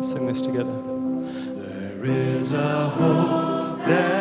sing this together. There is a hope that